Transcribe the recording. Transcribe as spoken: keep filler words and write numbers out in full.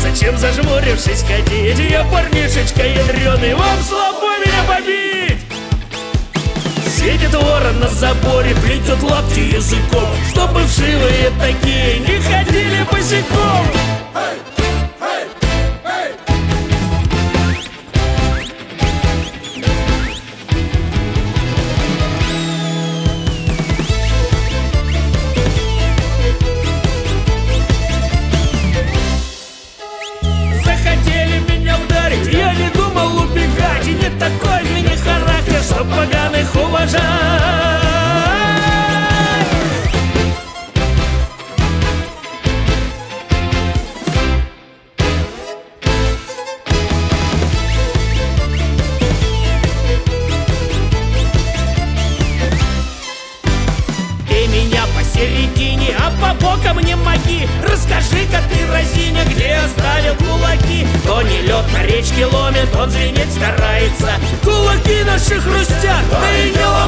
чем зажмурившись ходить. Я парнишечка ядреный, вам слабо меня побить. Сидит ворон на заборе, плетет лапти языком, чтобы вшивые такие не ходили босиком. Захотели меня ударить, я не думал убегать. И не такой в меня характер, чтоб поганых уважать. Ты меня посередине, а по бокам не моги. Расскажи-ка ты, разиня, где оставил кулаки. То не лед на речке ломит, он звенеть старается. Кулаки наши хрустят, да и не